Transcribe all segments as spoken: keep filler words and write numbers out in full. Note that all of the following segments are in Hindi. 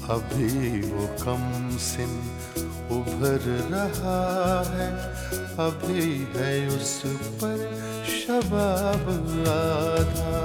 अभी वो कम सिन उभर रहा है, अभी है उस पर शबाब आधा।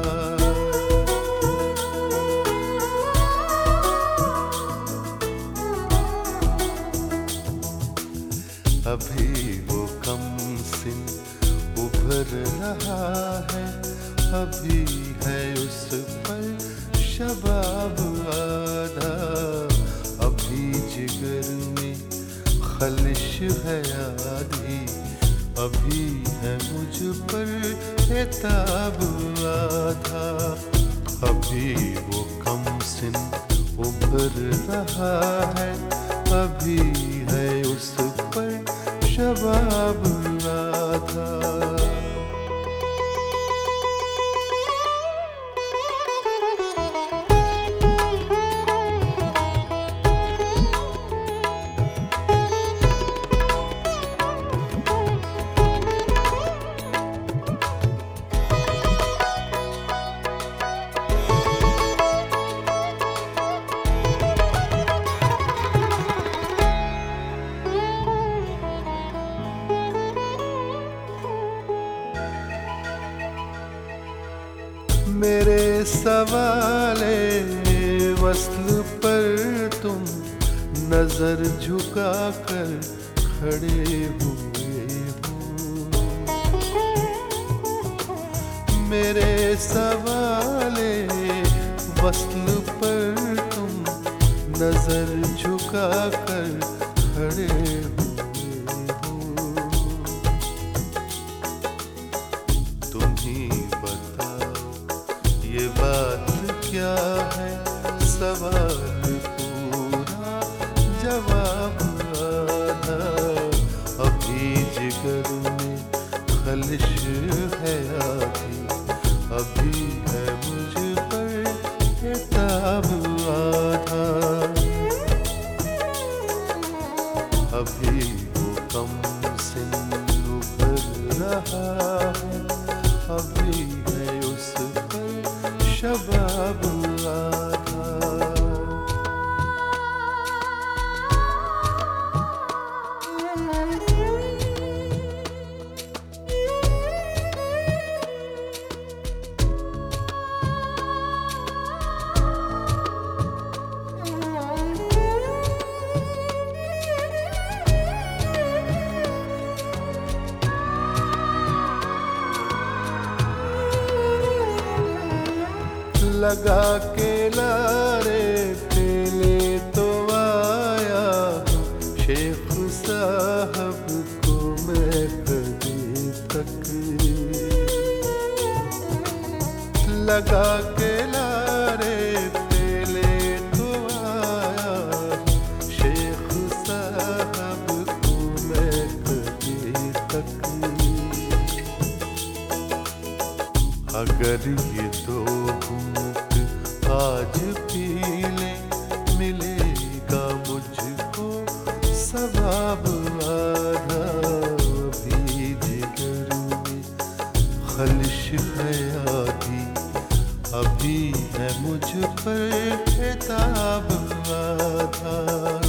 अभी वो कम सिन उभर रहा है, अभी है उस पर शबाब आधा। अभी जिगर में खलिश है आधी, अभी है मुझ पर एताब आधा। अभी वो कम सिन उभर रहा है, अभी है उस पर शबाब आधा। मेरे सवाले वस्ल पर तुम नजर झुका कर खड़े हुए हो। मेरे सवाले वस्ल पर तुम नजर झुका कर खड़े हुए हो। तुम ही ये बात क्या है, सवाल पूरा जवाब आधा। अभी जिगर में खलिश है आधी, अभी है मुझ पर एताब आधा। अभी वो कम सिन उभर रहा है, अभी है उस शबाब आधा। लगा के लारे पहले तो आया शेख साहब को मैं कभी तक। लगा के लारे पहले तो आया शेख साहब को मैं कभी तक। अगर ये दो आज पी ले, मिलेगा मुझको सवाब आधा। अभी जिगर में खलिश है आधी, अभी है मुझ पर एताब आधा।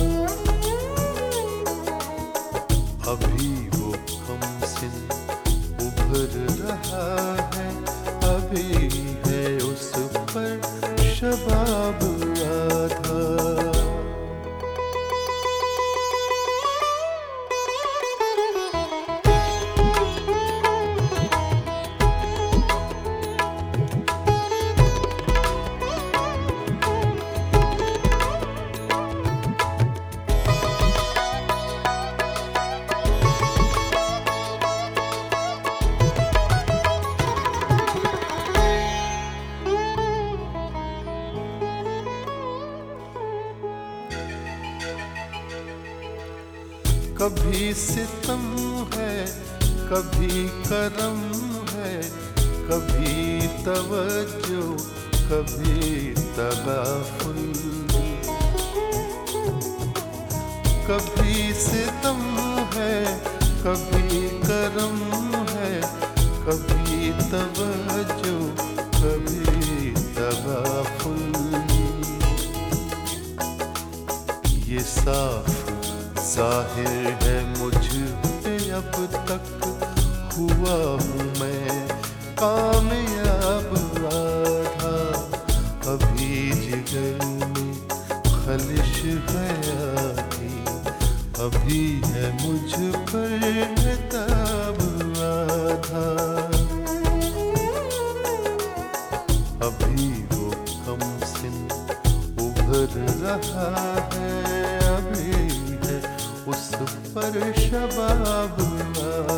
अभी वो कम सिन उभर रहा है, अभी है उस पर शबाब आधा। कभी सितम है, कभी करम है, कभी तवज्जो, कभी तगाफुल। कभी सितम है, कभी करम है, कभी तवज्जो, कभी तगाफुल। ये साफ जाहिर है मुझ पे अब तक हुआ हूँ मैं कामयाब आधा। अभी जिगर में खलिश है आधी, अभी है मुझ पर ताब आधा। अभी वो कम सिन उभर रहा है, अभी है उस पर शबाब